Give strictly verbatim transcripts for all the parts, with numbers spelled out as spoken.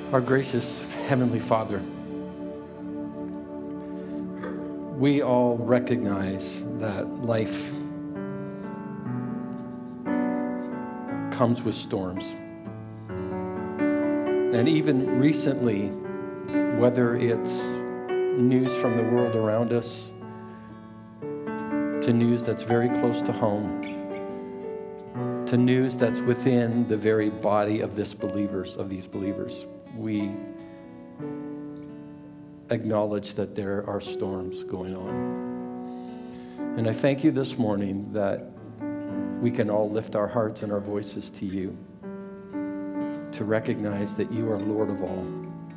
Our gracious Heavenly Father, we all recognize that life comes with storms. And even recently, whether it's news from the world around us to news that's very close to home, to news that's within the very body of this believers, of these believers, we acknowledge that there are storms going on. And I thank you this morning that we can all lift our hearts and our voices to you to recognize that you are Lord of all.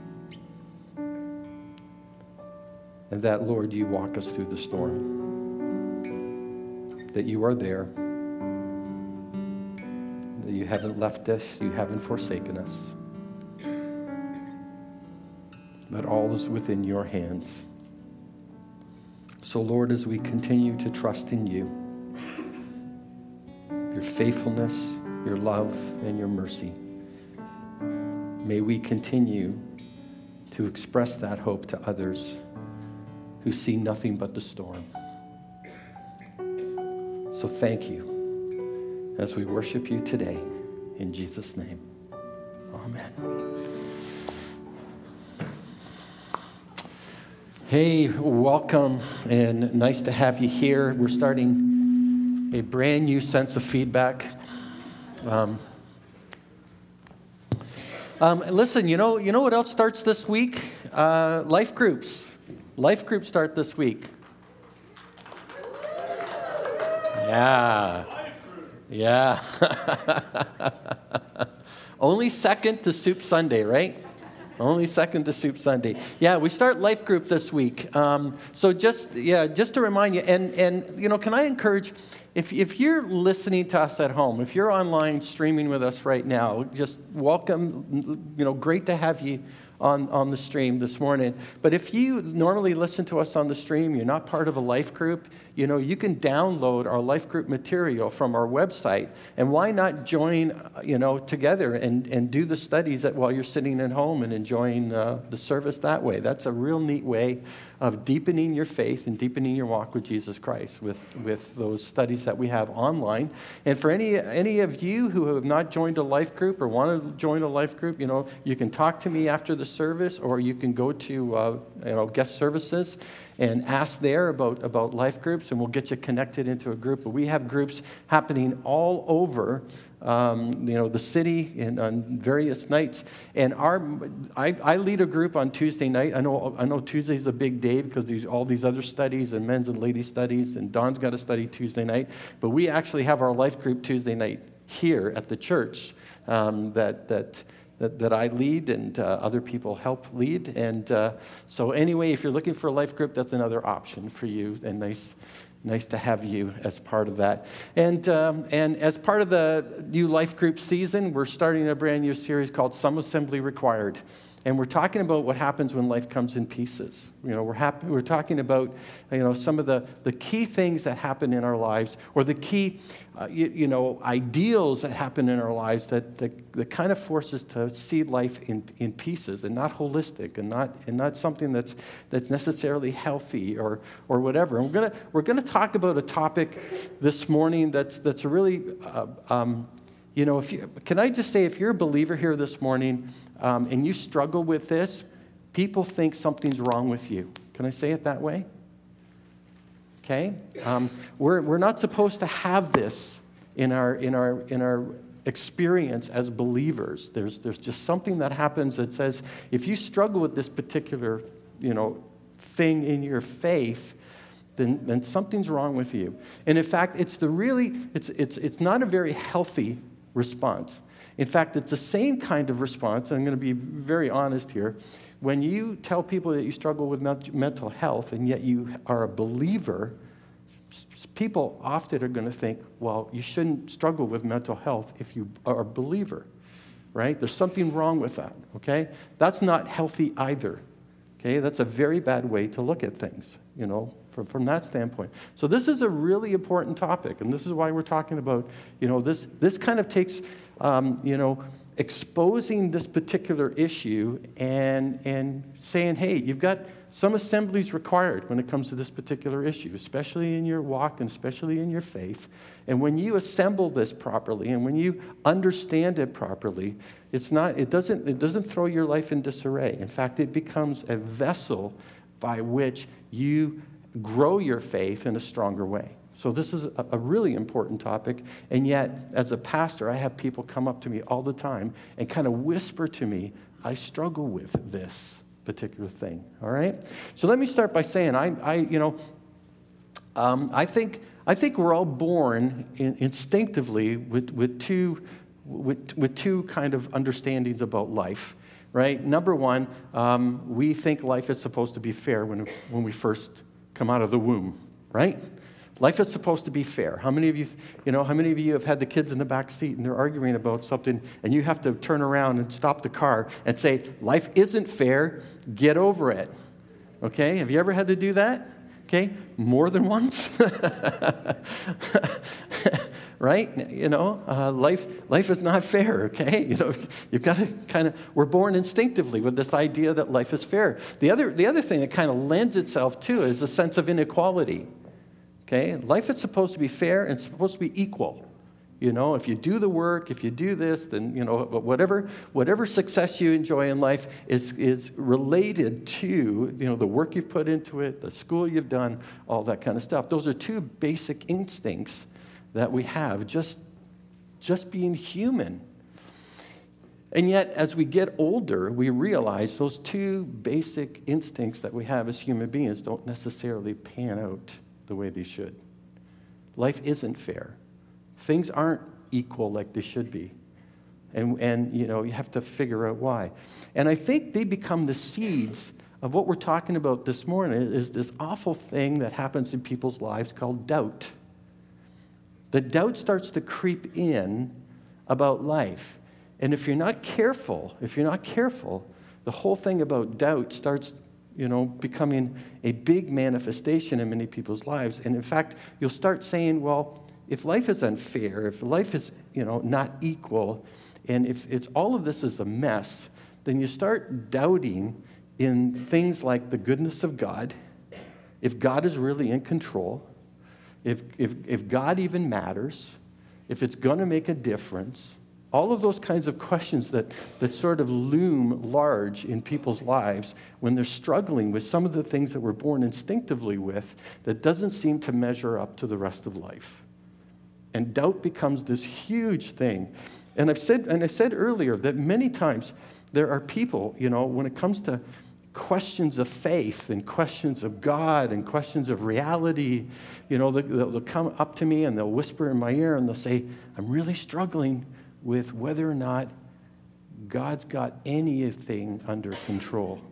And that, Lord, you walk us through the storm. That you are there. That you haven't left us, you haven't forsaken us. But all is within your hands. So, Lord, as we continue to trust in you, your faithfulness, your love, and your mercy, may we continue to express that hope to others who see nothing but the storm. So thank you as we worship you today. In Jesus' name, amen. Hey, welcome, and nice to have you here. We're starting a brand new sense of feedback. Um, um, listen, you know, you know what else starts this week? Uh, life groups. Life groups start this week. Yeah. Yeah. Only second to Soup Sunday, right? Only second to Soup Sunday. Yeah, we start life group this week. Um, so just yeah, just to remind you, and and you know, can I encourage, if if you're listening to us at home, if you're online streaming with us right now, just welcome. You know, great to have you on, on the stream this morning. But if you normally listen to us on the stream, you're not part of a life group, you know, you can download our life group material from our website. And why not join, you know, together and, and do the studies that while you're sitting at home and enjoying uh, the service that way? That's a real neat way of deepening your faith and deepening your walk with Jesus Christ with, with those studies that we have online. And for any any of you who have not joined a life group or want to join a life group, you know, you can talk to me after the service, or you can go to uh, you know guest services and ask there about, about life groups, and we'll get you connected into a group. But we have groups happening all over Um, you know, the city and on various nights. And our, I, I lead a group on Tuesday night. I know I know Tuesday's a big day because there's all these other studies and men's and ladies studies, and Don's got to study Tuesday night. But we actually have our life group Tuesday night here at the church um, that that. That, that I lead and uh, other people help lead. And uh, so anyway, if you're looking for a life group, that's another option for you. And nice nice to have you as part of that. And um, and as part of the new life group season, we're starting a brand new series called Some Assembly Required. And we're talking about what happens when life comes in pieces. You know, we're happy, we're talking about, you know, some of the, the key things that happen in our lives, or the key, uh, you, you know, ideals that happen in our lives that, that, that kind of force us to see life in, in pieces and not holistic and not and not something that's that's necessarily healthy or or whatever. And we're gonna we're gonna talk about a topic this morning that's that's a really. Uh, um, You know, if you, can I just say, if you're a believer here this morning um, and you struggle with this, people think something's wrong with you. Can I say it that way? Okay? Um, we're we're not supposed to have this in our in our in our experience as believers. There's there's just something that happens that says if you struggle with this particular, you know, thing in your faith, then then something's wrong with you. And in fact, it's the really it's it's it's not a very healthy response. In fact, it's the same kind of response, and I'm going to be very honest here, when you tell people that you struggle with mental health and yet you are a believer, people often are going to think, well, you shouldn't struggle with mental health if you are a believer, right? There's something wrong with that, okay? That's not healthy either, okay? That's a very bad way to look at things, you know, from, from that standpoint. So this is a really important topic, and this is why we're talking about, you know, this this kind of takes, um, you know, exposing this particular issue and, and saying, hey, you've got some assemblies required when it comes to this particular issue, especially in your walk and especially in your faith. And when you assemble this properly and when you understand it properly, it's not, it doesn't, it doesn't throw your life in disarray. In fact, it becomes a vessel by which you grow your faith in a stronger way. So this is a, a really important topic, and yet, as a pastor, I have people come up to me all the time and kind of whisper to me, I struggle with this particular thing, all right? So let me start by saying, I, I you know, um, I think I think we're all born in, instinctively with, with, two, with, with two kind of understandings about life, right? Number one, um, we think life is supposed to be fair when, when we first come out of the womb, right? Life is supposed to be fair. How many of you, you know, how many of you have had the kids in the back seat and they're arguing about something and you have to turn around and stop the car and say, life isn't fair, get over it. Okay, have you ever had to do that? Okay, more than once? Right? You know, uh, life life is not fair, okay? You know, you've got to kind of, we're born instinctively with this idea that life is fair. The other, the other thing that kind of lends itself to is a sense of inequality. Okay, life is supposed to be fair and it's supposed to be equal. You know, if you do the work, if you do this, then, you know, whatever whatever success you enjoy in life is, is related to, you know, the work you've put into it, the school you've done, all that kind of stuff. Those are two basic instincts that we have, just, just being human. And yet, as we get older, we realize those two basic instincts that we have as human beings don't necessarily pan out the way they should. Life isn't fair. Things aren't equal like they should be. And, and, you know, you have to figure out why. And I think they become the seeds of what we're talking about this morning, is this awful thing that happens in people's lives called doubt. The doubt starts to creep in about life. And if you're not careful, if you're not careful, the whole thing about doubt starts you know, becoming a big manifestation in many people's lives. And in fact, you'll start saying, well, if life is unfair, if life is, you know, not equal, and if it's all of this is a mess, then you start doubting in things like the goodness of God, if God is really in control, if if, if God even matters, if it's going to make a difference. All of those kinds of questions that, that sort of loom large in people's lives when they're struggling with some of the things that we're born instinctively with that doesn't seem to measure up to the rest of life. And doubt becomes this huge thing. And I've said, and I said earlier that many times there are people, you know, when it comes to questions of faith and questions of God and questions of reality, you know, they'll, they'll come up to me and they'll whisper in my ear and they'll say, I'm really struggling with whether or not God's got anything under control.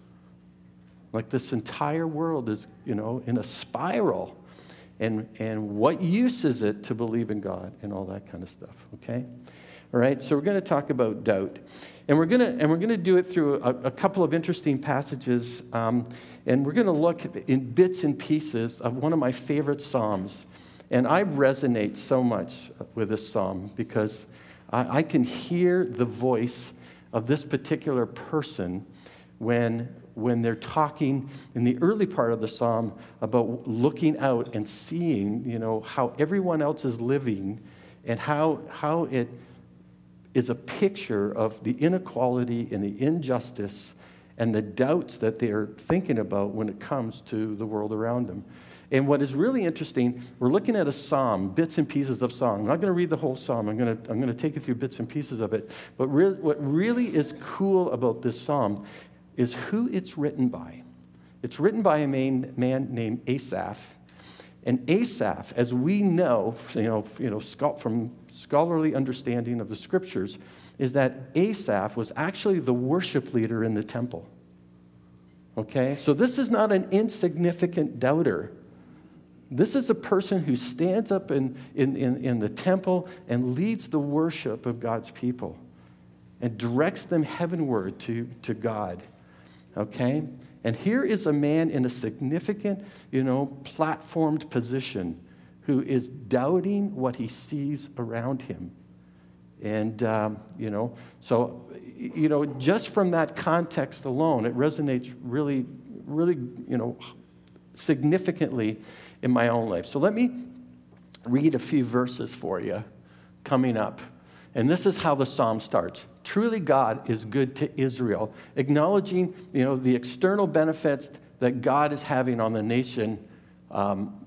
Like this entire world is, you know, in a spiral. And, and what use is it to believe in God and all that kind of stuff, okay? All right, so we're going to talk about doubt. And we're going to and we're going to do it through a, a couple of interesting passages. Um, and we're going to look in bits and pieces of one of my favorite Psalms. And I resonate so much with this Psalm because I can hear the voice of this particular person when, when they're talking in the early part of the psalm about looking out and seeing, you know, how everyone else is living and how, how it is a picture of the inequality and the injustice and the doubts that they're thinking about when it comes to the world around them. And what is really interesting, we're looking at a psalm, bits and pieces of psalm. I'm not going to read the whole psalm. I'm going to, I'm going to take you through bits and pieces of it. But re- what really is cool about this psalm is who it's written by. It's written by a man, man named Asaph. And Asaph, as we know, you know, you know, from scholarly understanding of the scriptures, is that Asaph was actually the worship leader in the temple. Okay? So this is not an insignificant doubter. This is a person who stands up in, in, in, in the temple and leads the worship of God's people and directs them heavenward to, to God. Okay? And here is a man in a significant, you know, platformed position who is doubting what he sees around him. And, um, you know, so, you know, just from that context alone, it resonates really, really, you know, significantly in my own life. So let me read a few verses for you coming up. And this is how the psalm starts. Truly God is good to Israel, acknowledging, you know, the external benefits that God is having on the nation, um,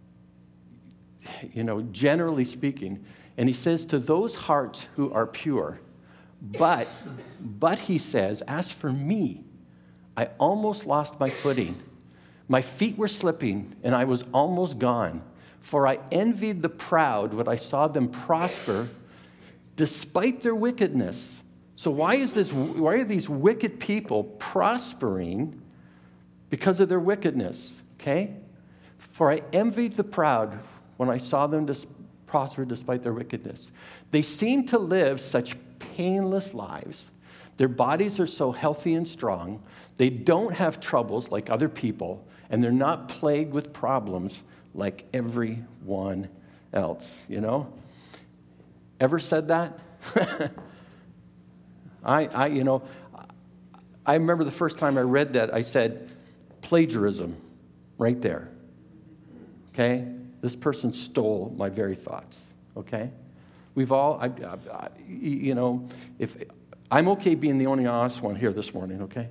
you know, generally speaking. And he says, to those hearts who are pure, but, but he says, as for me, I almost lost my footing. My feet were slipping, and I was almost gone. For I envied the proud when I saw them prosper, despite their wickedness. So why is this? Why are these wicked people prospering? Because of their wickedness, okay? For I envied the proud when I saw them dis- prosper despite their wickedness. They seem to live such painless lives. Their bodies are so healthy and strong. They don't have troubles like other people, and they're not plagued with problems like everyone else, you know? Ever said that? I, I, you know, I remember the first time I read that, I said, plagiarism, right there. Okay? This person stole my very thoughts. Okay? We've all, I, I, I, you know, if I'm okay being the only honest one here this morning, okay?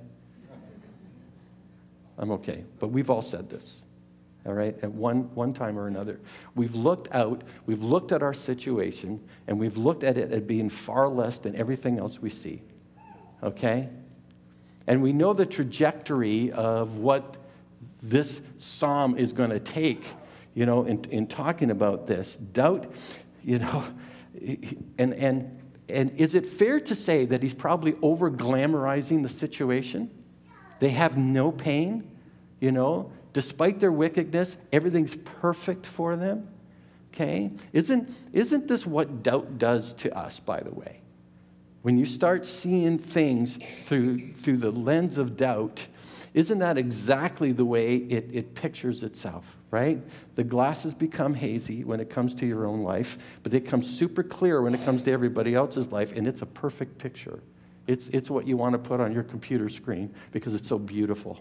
I'm okay. But we've all said this, all right, at one, one time or another. We've looked out, we've looked at our situation, and we've looked at it as being far less than everything else we see, okay? And we know the trajectory of what this psalm is going to take, you know, in, in talking about this. Doubt, you know, and, and, and is it fair to say that he's probably over-glamorizing the situation? They have no pain, you know. Despite their wickedness, everything's perfect for them, okay? Isn't, isn't this what doubt does to us, by the way? When you start seeing things through, through the lens of doubt, isn't that exactly the way it, it pictures itself, right? The glasses become hazy when it comes to your own life, but they become super clear when it comes to everybody else's life, and it's a perfect picture. It's, it's what you want to put on your computer screen because it's so beautiful.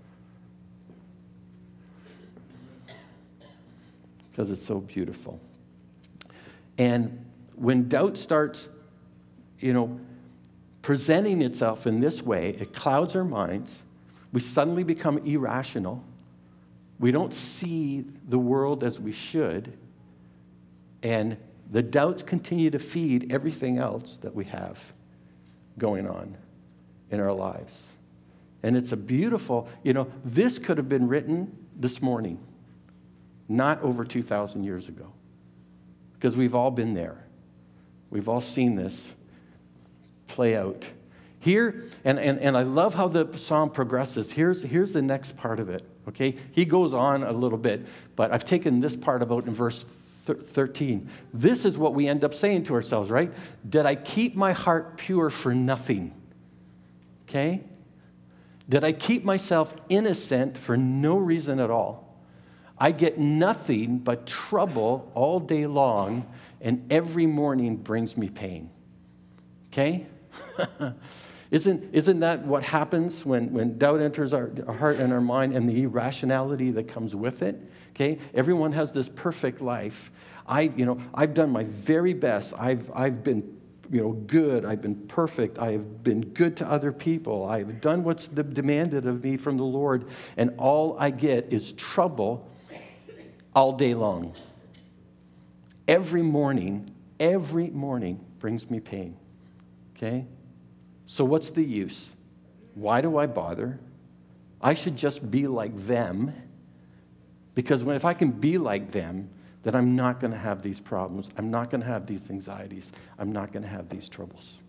Because it's so beautiful. And when doubt starts, you know, presenting itself in this way, it clouds our minds. We suddenly become irrational. We don't see the world as we should. And the doubts continue to feed everything else that we have going on in our lives. And it's a beautiful, you know, this could have been written this morning, not over two thousand years ago. Because we've all been there. We've all seen this play out. Here, and, and, and I love how the psalm progresses. Here's, here's the next part of it, okay? He goes on a little bit, but I've taken this part about in verse thirteen. This is what we end up saying to ourselves, right? Did I keep my heart pure for nothing? Okay? Did I keep myself innocent for no reason at all? I get nothing but trouble all day long, and every morning brings me pain. Okay? isn't, isn't that what happens when, when doubt enters our, our heart and our mind and the irrationality that comes with it? Okay? Everyone has this perfect life. I, you know, I've done my very best. I've, I've been, you know, good. I've been perfect. I've been good to other people. I've done what's demanded of me from the Lord, and all I get is trouble all day long. Every morning, every morning brings me pain. Okay? So what's the use? Why do I bother? I should just be like them, because when, if I can be like them, then I'm not going to have these problems. I'm not going to have these anxieties. I'm not going to have these troubles.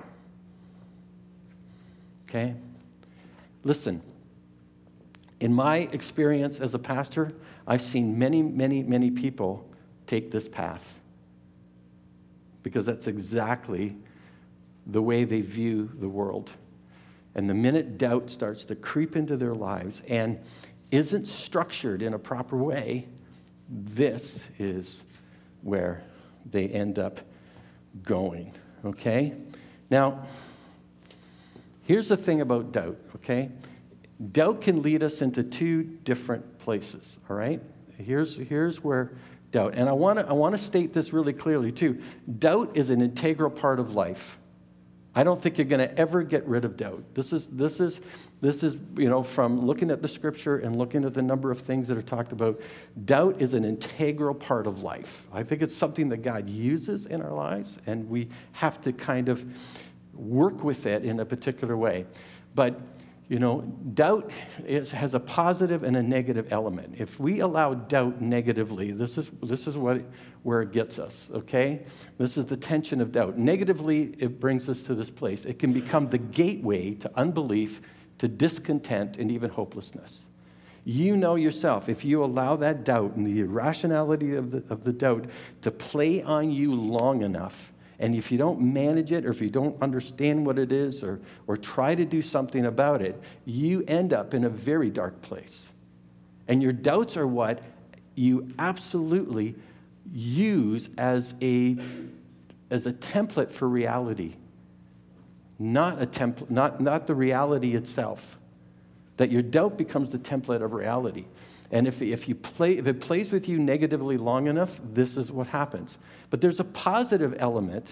Okay? Listen, in my experience as a pastor, I've seen many, many, many people take this path because that's exactly the way they view the world. And the minute doubt starts to creep into their lives and isn't structured in a proper way, this is where they end up going, okay? Now, here's the thing about doubt, okay? Doubt can lead us into two different places, all right? Here's, here's where doubt, and I want to I want to state this really clearly too. Doubt is an integral part of life. I don't think you're going to ever get rid of doubt. This is this is this is you know from looking at the scripture and looking at the number of things that are talked about. Doubt is an integral part of life. I think it's something that God uses in our lives, and we have to kind of work with it in a particular way. But you know, doubt is, has a positive and a negative element. If we allow doubt negatively, this is this is what where it gets us, okay? This is the tension of doubt. Negatively, it brings us to this place. It can become the gateway to unbelief, to discontent, and even hopelessness. You know yourself, if you allow that doubt and the irrationality of the, of the doubt to play on you long enough, and if you don't manage it, or if you don't understand what it is, or, or try to do something about it, you end up in a very dark place. And your doubts are what you absolutely use as a, as a template for reality, not a template, not, not the reality itself. That your doubt becomes the template of reality. And if, if, you play, if it plays with you negatively long enough, this is what happens. But there's a positive element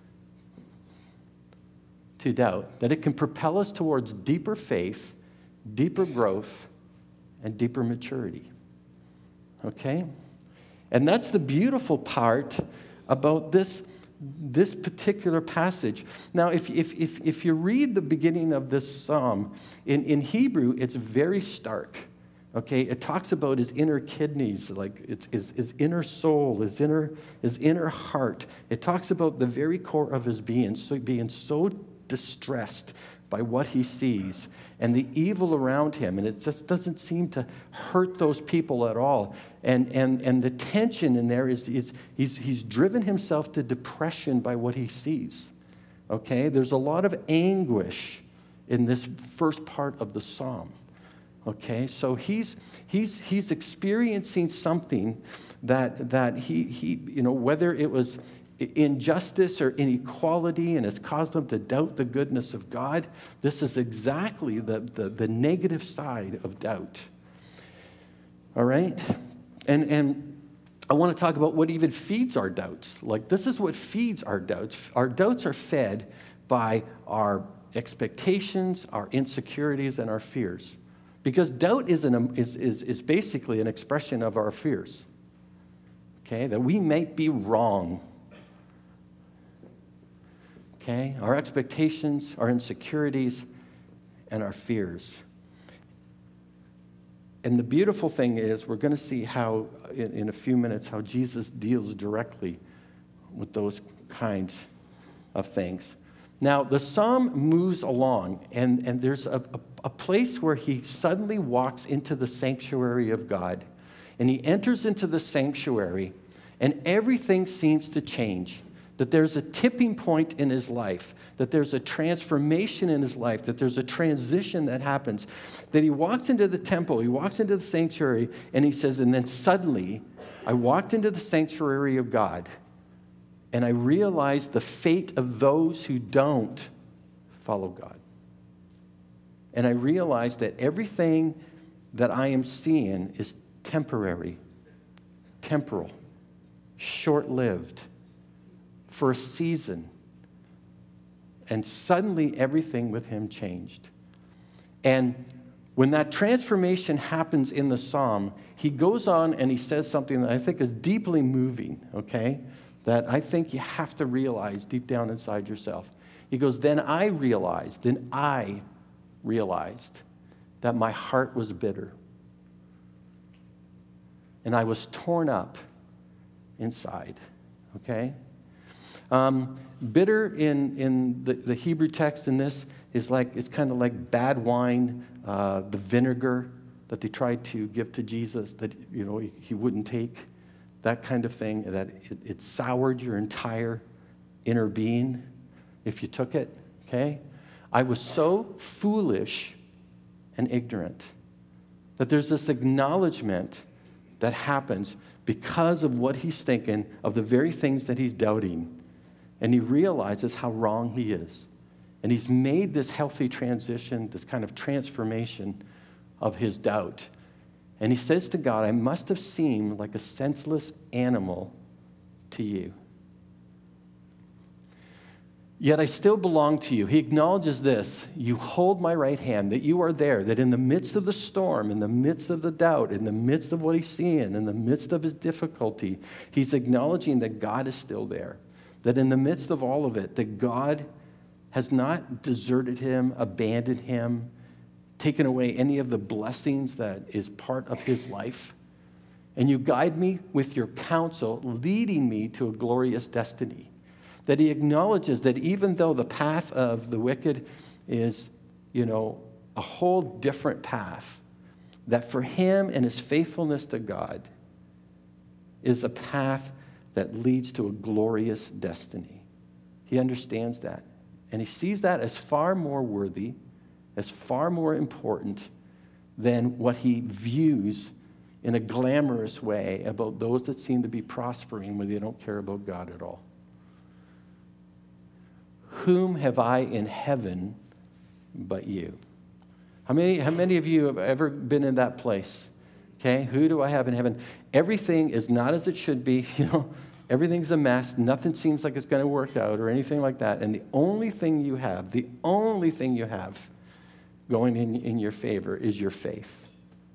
to doubt, that it can propel us towards deeper faith, deeper growth, and deeper maturity. Okay? And that's the beautiful part about this, this particular passage. Now, if, if, if, if you read the beginning of this psalm, in, in Hebrew, it's very stark. Okay, it talks about his inner kidneys, like it's his, his inner soul, his inner, his inner heart. It talks about the very core of his being, so being so distressed by what he sees and the evil around him, and it just doesn't seem to hurt those people at all. And and and the tension in there is, is he's he's driven himself to depression by what he sees. Okay, there's a lot of anguish in this first part of the psalm. Okay, so he's he's he's experiencing something that that he he you know, whether it was injustice or inequality, and it's caused him to doubt the goodness of God. This is exactly the the, the negative side of doubt. All right, and and I want to talk about what even feeds our doubts. Like, this is what feeds our doubts. Our doubts are fed by our expectations, our insecurities, and our fears. Because doubt is, an, is, is, is basically an expression of our fears, okay? That we might be wrong, okay? Our expectations, our insecurities, and our fears. And the beautiful thing is, we're going to see how, in, in a few minutes, how Jesus deals directly with those kinds of things. Now, the psalm moves along, and, and there's a, a, a place where he suddenly walks into the sanctuary of God. And he enters into the sanctuary, and everything seems to change. That there's a tipping point in his life, that there's a transformation in his life, that there's a transition that happens. That he walks into the temple, he walks into the sanctuary, and he says, and then suddenly, I walked into the sanctuary of God, and I realized the fate of those who don't follow God. And I realized that everything that I am seeing is temporary, temporal, short-lived, for a season. And suddenly everything with him changed. And when that transformation happens in the psalm, he goes on and he says something that I think is deeply moving, okay? That I think you have to realize deep down inside yourself. He goes, then I realized, then I realized that my heart was bitter. And I was torn up inside, okay? Um, bitter in, in the, the Hebrew text in this is like, it's kind of like bad wine, uh, the vinegar that they tried to give to Jesus that, you know, he, he wouldn't take. That kind of thing, that it, it soured your entire inner being if you took it, okay? I was so foolish and ignorant that there's this acknowledgement that happens because of what he's thinking, of the very things that he's doubting. and he realizes how wrong he is. And he's made this healthy transition, this kind of transformation of his doubt. And he says to God, I must have seemed like a senseless animal to you. Yet I still belong to you. He acknowledges this. You hold my right hand, that you are there, that in the midst of the storm, in the midst of the doubt, in the midst of what he's seeing, in the midst of his difficulty, he's acknowledging that God is still there. That in the midst of all of it, that God has not deserted him, abandoned him, taken away any of the blessings that is part of his life. And you guide me with your counsel, leading me to a glorious destiny. That he acknowledges that even though the path of the wicked is, you know, a whole different path, that for him and his faithfulness to God is a path that leads to a glorious destiny. He understands that. And he sees that as far more worthy, as far more important than what he views in a glamorous way about those that seem to be prospering when they don't care about God at all. Whom have I in heaven but you? How many, how many of you have ever been in that place? Okay, who do I have in heaven? Everything is not as it should be. You know, everything's a mess. Nothing seems like it's going to work out or anything like that. And the only thing you have, the only thing you have going in, in your favor is your faith.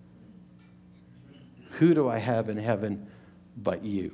Who do I have in heaven but you?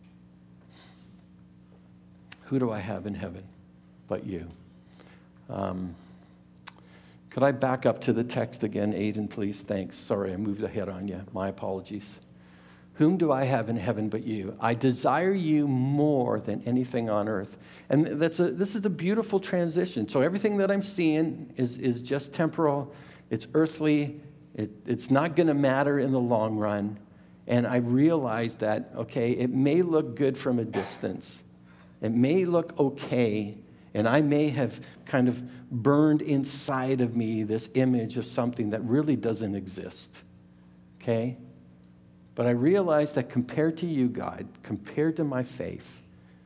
Who do I have in heaven but you? Um, could I back up to the text again, Aiden, please? Thanks. Sorry, I moved ahead on you. My apologies. Whom do I have in heaven but you? I desire you more than anything on earth. And that's a, this is a beautiful transition. So everything that I'm seeing is, is just temporal. It's earthly. It, it's not going to matter in the long run. And I realize that, okay, it may look good from a distance. It may look okay. And I may have kind of burned inside of me this image of something that really doesn't exist. Okay? But I realize that compared to you, God, compared to my faith,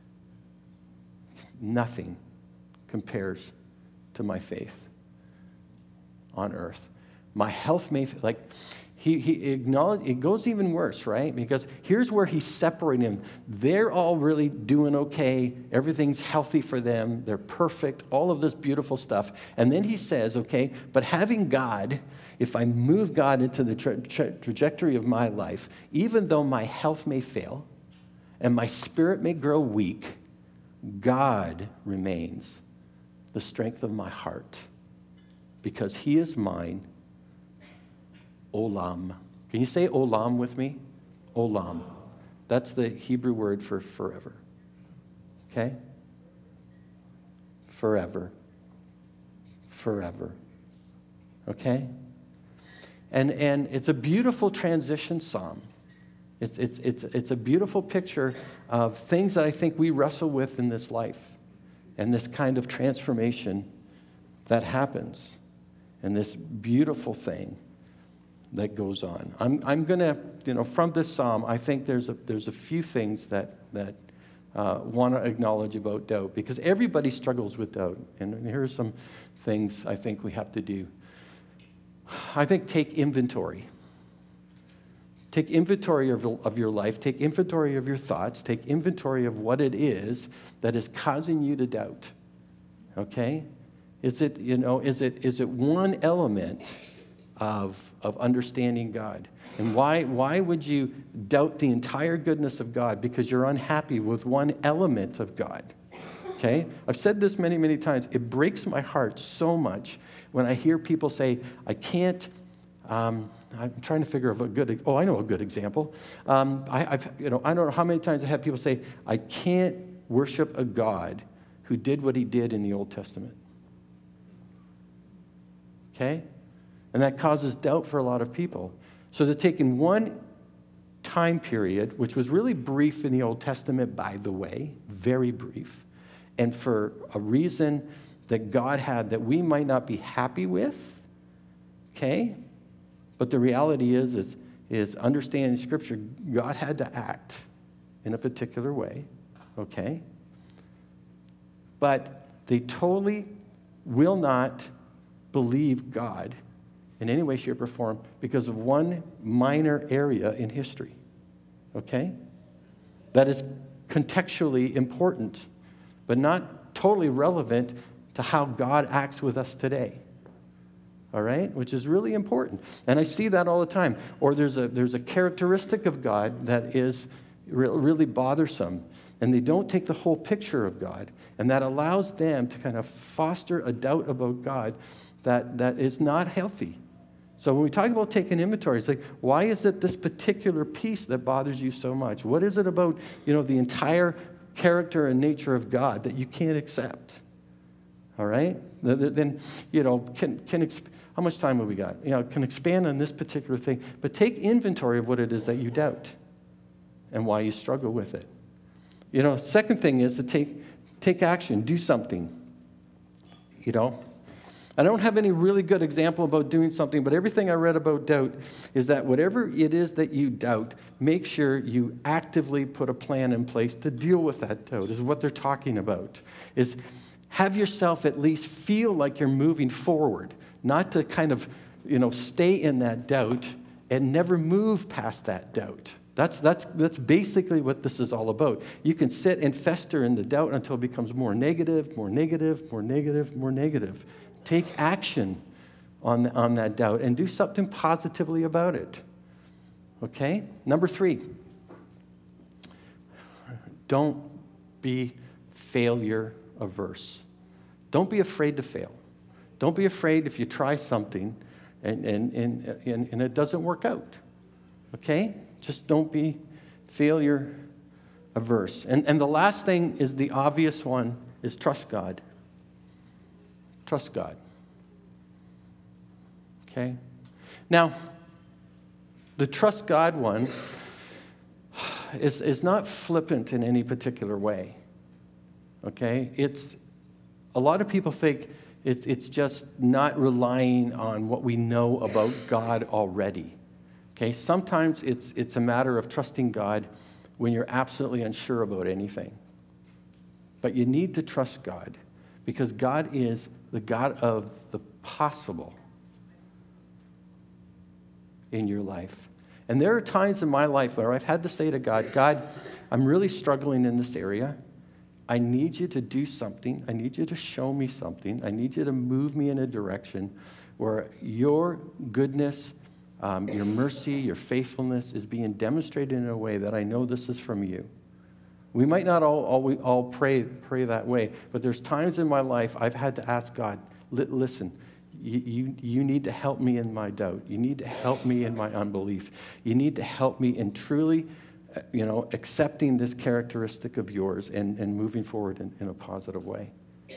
nothing compares to my faith on earth. My health may, like, he, he acknowledged, it goes even worse, right? Because here's where he's separating them. They're all really doing okay. Everything's healthy for them. They're perfect, all of this beautiful stuff. And then he says, okay, but having God, if I move God into the tra- tra- trajectory of my life, even though my health may fail and my spirit may grow weak, God remains the strength of my heart because he is mine. Olam. Can you say olam with me? Olam. That's the Hebrew word for forever. Okay? Forever. Forever. Okay? And and it's a beautiful transition psalm. It's it's it's it's a beautiful picture of things that I think we wrestle with in this life and this kind of transformation that happens and this beautiful thing that goes on. I'm I'm gonna, you know, from this psalm, I think there's a there's a few things that that uh, want to acknowledge about doubt because everybody struggles with doubt, and here are some things I think we have to do. I think take inventory. Take inventory of, of your life. Take inventory of your thoughts. Take inventory of what it is that is causing you to doubt. Okay, is it you know is it is it one element of, of understanding God? And why, why would you doubt the entire goodness of God? Because you're unhappy with one element of God. Okay? I've said this many, many times. It breaks my heart so much when I hear people say, I can't, um, I'm trying to figure out a good, oh, I know a good example. Um, I, I've, you know, I don't know how many times I have people say, I can't worship a God who did what he did in the Old Testament. Okay? And that causes doubt for a lot of people. So they're taking one time period, which was really brief in the Old Testament, by the way, very brief, and for a reason that God had that we might not be happy with, okay? But the reality is, is, is understanding Scripture, God had to act in a particular way, okay? but they totally will not believe God in any way, shape, or form because of one minor area in history, okay? That is contextually important, but not totally relevant to how God acts with us today, all right? Which is really important. And I see that all the time. Or there's a, there's a characteristic of God that is re- really bothersome, and they don't take the whole picture of God, and that allows them to kind of foster a doubt about God that, that is not healthy. So when we talk about taking inventory, it's like, why is it this particular piece that bothers you so much? What is it about, you know, the entire character and nature of God that you can't accept? All right? Then, you know, can, can how much time have we got? You know, can expand on this particular thing, but take inventory of what it is that you doubt and why you struggle with it. You know, second thing is to take, take action, do something, you know. I don't have any really good example about doing something, but everything I read about doubt is that whatever it is that you doubt, make sure you actively put a plan in place to deal with that doubt, is what they're talking about. Is have yourself at least feel like you're moving forward, not to kind of, you know, stay in that doubt and never move past that doubt. That's, that's, that's basically what this is all about. You can sit and fester in the doubt until it becomes more negative, more negative, more negative, more negative. Take action on, on that doubt and do something positively about it. Okay? Number three, don't be failure averse. Don't be afraid to fail. Don't be afraid if you try something and, and, and, and, and it doesn't work out. Okay? Just don't be failure averse. And, and the last thing is the obvious one, is trust God. Trust God. Okay? Now, the trust God one is, is not flippant in any particular way. Okay? It's, a lot of people think it's, it's just not relying on what we know about God already. Okay? Sometimes it's, it's a matter of trusting God when you're absolutely unsure about anything. But you need to trust God because God is the God of the possible in your life. And there are times in my life where I've had to say to God, God, I'm really struggling in this area. I need you to do something. I need you to show me something. I need you to move me in a direction where your goodness, um, your mercy, your faithfulness is being demonstrated in a way that I know this is from you. We might not all, all, all pray, pray that way, but there's times in my life I've had to ask God, listen, you, you, you need to help me in my doubt. You need to help me in my unbelief. You need to help me in truly, you know, accepting this characteristic of yours and, and moving forward in, in a positive way.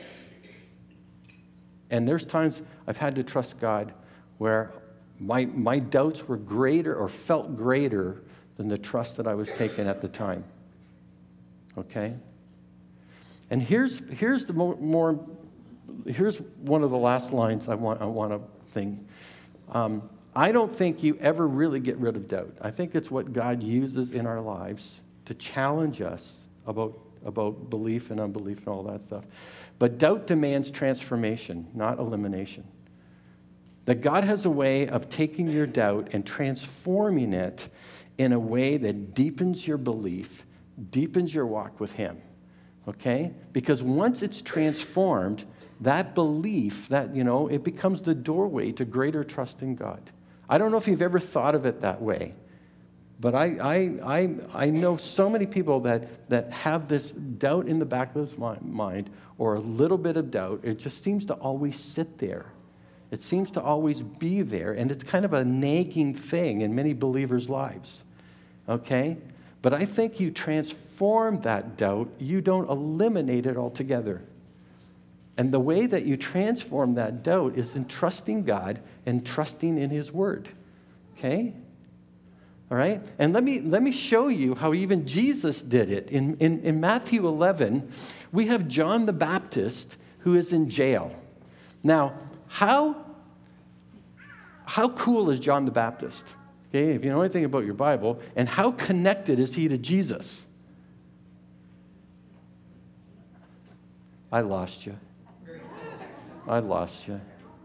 And there's times I've had to trust God where my, my doubts were greater or felt greater than the trust that I was taking at the time. Okay? And here's here's the more, more here's one of the last lines I want I want to think. Um, I don't think you ever really get rid of doubt. I think it's what God uses in our lives to challenge us about about belief and unbelief and all that stuff. But doubt demands transformation, not elimination. That God has a way of taking your doubt and transforming it in a way that deepens your belief, deepens your walk with Him, okay? Because once it's transformed, that belief, that, you know, it becomes the doorway to greater trust in God. I don't know if you've ever thought of it that way, but I I I, I know so many people that, that have this doubt in the back of their mind, or a little bit of doubt. It just seems to always sit there. It seems to always be there, and it's kind of a nagging thing in many believers' lives, okay? But I think you transform that doubt. You don't eliminate it altogether. And the way that you transform that doubt is in trusting God and trusting in His Word, okay? All right? And let me, let me show you how even Jesus did it. In, in, in Matthew eleven, we have John the Baptist who is in jail. Now, how, how cool is John the Baptist? Okay, if you know anything about your Bible, and how connected is he to Jesus? I lost you. I lost you.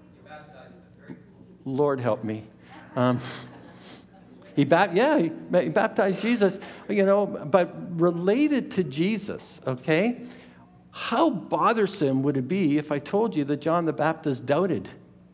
Lord help me. Um, he ba- yeah, he, he baptized Jesus, you know, but related to Jesus, okay? How bothersome would it be if I told you that John the Baptist doubted?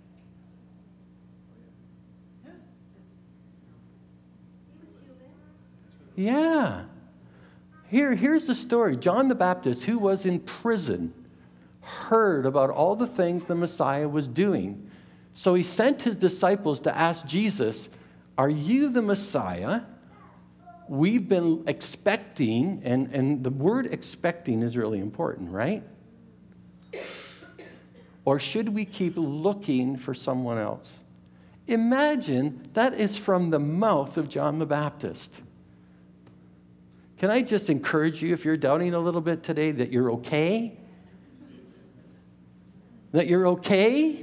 Yeah. Here, here's the story. John the Baptist, who was in prison, heard about all the things the Messiah was doing. So he sent his disciples to ask Jesus, are you the Messiah? We've been expecting, and, and the word expecting is really important, right? Or should we keep looking for someone else? Imagine that is from the mouth of John the Baptist. Can I just encourage you, if you're doubting a little bit today, that you're okay? That you're okay?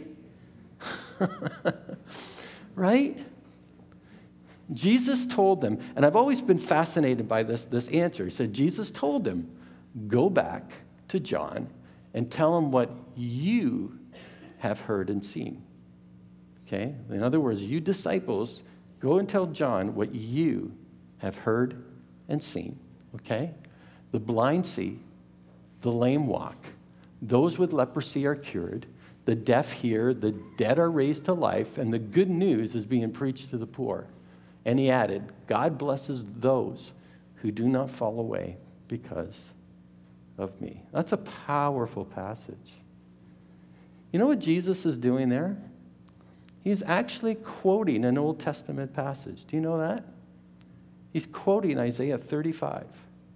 Right? Jesus told them, and I've always been fascinated by this, this answer. He said, Jesus told them, go back to John and tell him what you have heard and seen. Okay? In other words, you disciples, go and tell John what you have heard and seen. Okay? The blind see, the lame walk, those with leprosy are cured, the deaf hear, the dead are raised to life, and the good news is being preached to the poor. And he added, God blesses those who do not fall away because of me. That's a powerful passage. You know what Jesus is doing there? He's actually quoting an Old Testament passage. Do you know that? He's quoting Isaiah thirty-five.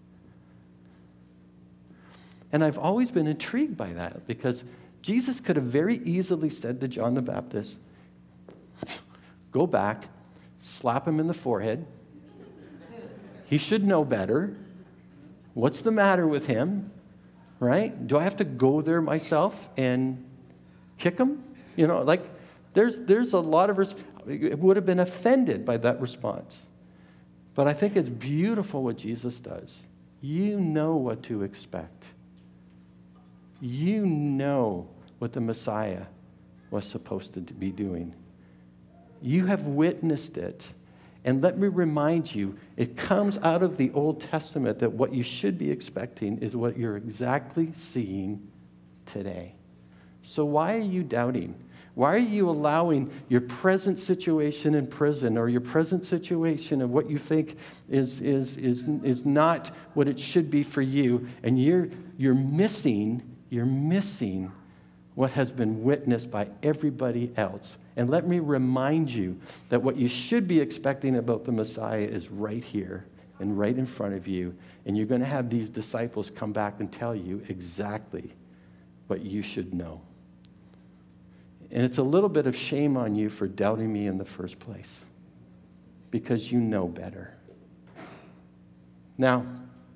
And I've always been intrigued by that because Jesus could have very easily said to John the Baptist, go back, slap him in the forehead. He should know better. What's the matter with him? Right? Do I have to go there myself and kick him? You know, like there's there's a lot of res- it would have been offended by that response. But I think it's beautiful what Jesus does. You know what to expect. You know what the Messiah was supposed to be doing. You have witnessed it. And let me remind you, it comes out of the Old Testament that what you should be expecting is what you're exactly seeing today. So why are you doubting? Why are you allowing your present situation in prison or your present situation of what you think is, is, is, is not what it should be for you, and you're, you're missing, you're missing what has been witnessed by everybody else? And let me remind you that what you should be expecting about the Messiah is right here and right in front of you, and you're going to have these disciples come back and tell you exactly what you should know. And it's a little bit of shame on you for doubting me in the first place, because you know better. Now,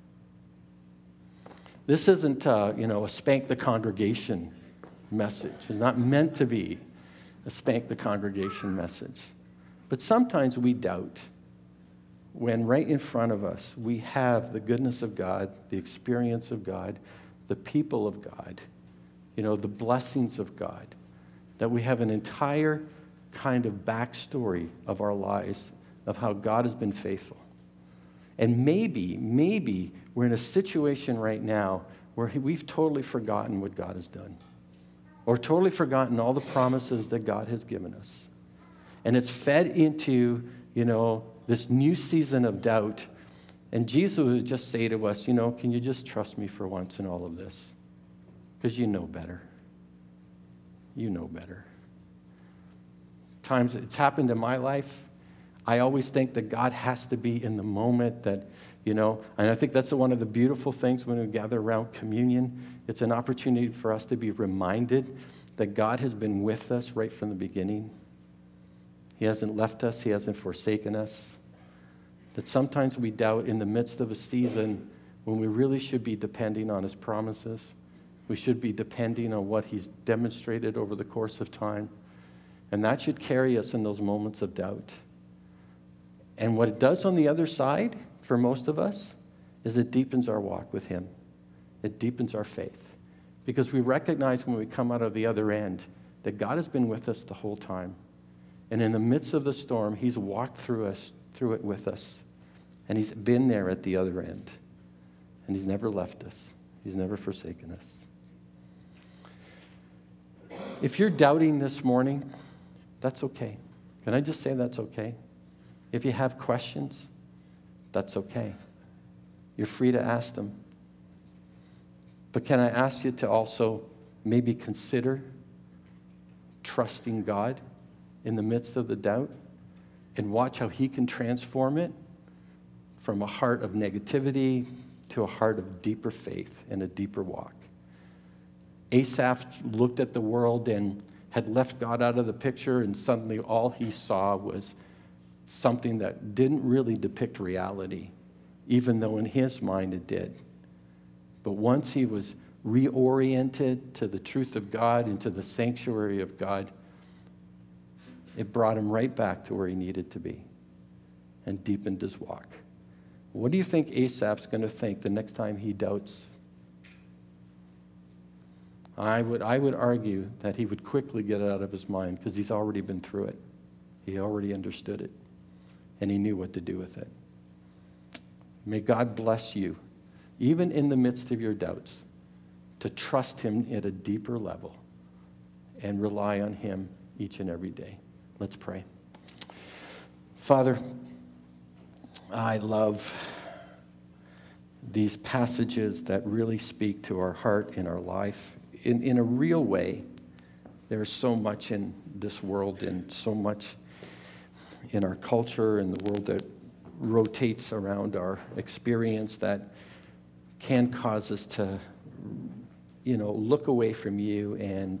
this isn't, uh, you know, a spank the congregation message. It's not meant to be a spank the congregation message. But sometimes we doubt when right in front of us we have the goodness of God, the experience of God, the people of God, you know, the blessings of God. That we have an entire kind of backstory of our lives of how God has been faithful. And maybe, maybe we're in a situation right now where we've totally forgotten what God has done. Or totally forgotten all the promises that God has given us. And it's fed into, you know, this new season of doubt. And Jesus would just say to us, you know, can you just trust me for once in all of this? Because you know better. You know better. Times it's happened in my life. I always think that God has to be in the moment that, you know, and I think that's one of the beautiful things when we gather around communion. It's an opportunity for us to be reminded that God has been with us right from the beginning. He hasn't left us. He hasn't forsaken us. That sometimes we doubt in the midst of a season when we really should be depending on His promises. We should be depending on what He's demonstrated over the course of time. And that should carry us in those moments of doubt. And what it does on the other side, for most of us, is it deepens our walk with Him. It deepens our faith. because we recognize when we come out of the other end that God has been with us the whole time. And in the midst of the storm, he's walked through us, through it with us. And he's been there at the other end. And he's never left us. He's never forsaken us. If you're doubting this morning, that's okay. Can I just say that's okay? If you have questions, that's okay. You're free to ask them. But can I ask you to also maybe consider trusting God in the midst of the doubt and watch how he can transform it from a heart of negativity to a heart of deeper faith and a deeper walk. Asaph looked at the world and had left God out of the picture, and suddenly all he saw was something that didn't really depict reality, even though in his mind it did. But once he was reoriented to the truth of God and to the sanctuary of God, it brought him right back to where he needed to be and deepened his walk. What do you think Asaph's going to think the next time he doubts? I would, I would argue that he would quickly get it out of his mind because he's already been through it. He already understood it, and he knew what to do with it. May God bless you, even in the midst of your doubts, to trust him at a deeper level and rely on him each and every day. Let's pray. Father, I love these passages that really speak to our heart and our life in, in a real way. There's so much in this world and so much in our culture and the world that rotates around our experience that can cause us to, you know, look away from you and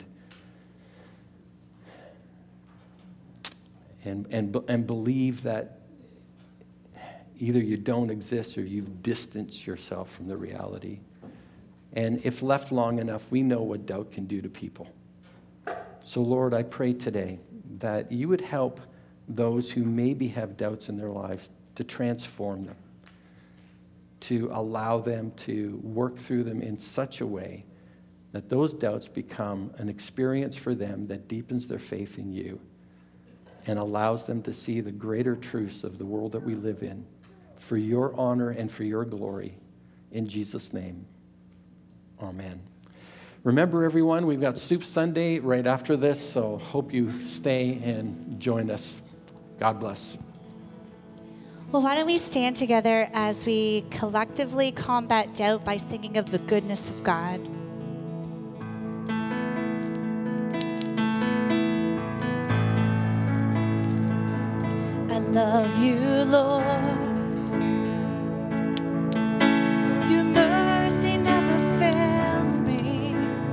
and and and believe that either you don't exist or you've distanced yourself from the reality. And if left long enough, we know what doubt can do to people. So, Lord, I pray today that you would help those who maybe have doubts in their lives to transform them, to allow them to work through them in such a way that those doubts become an experience for them that deepens their faith in you and allows them to see the greater truths of the world that we live in for your honor and for your glory. In Jesus' name, amen. Remember, everyone, we've got Soup Sunday right after this, so hope you stay and join us. God bless. Well, why don't we stand together as we collectively combat doubt by singing of the goodness of God. I love you, Lord. Your mercy never fails me.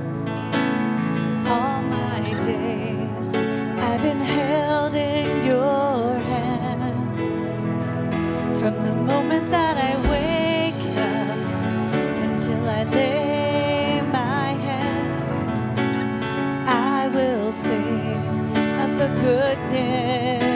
All my days I've been held in your hands. From the moment that I wake up until I lay my head, I will sing of the goodness.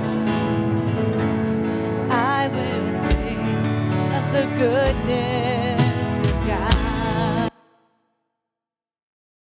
Goodness.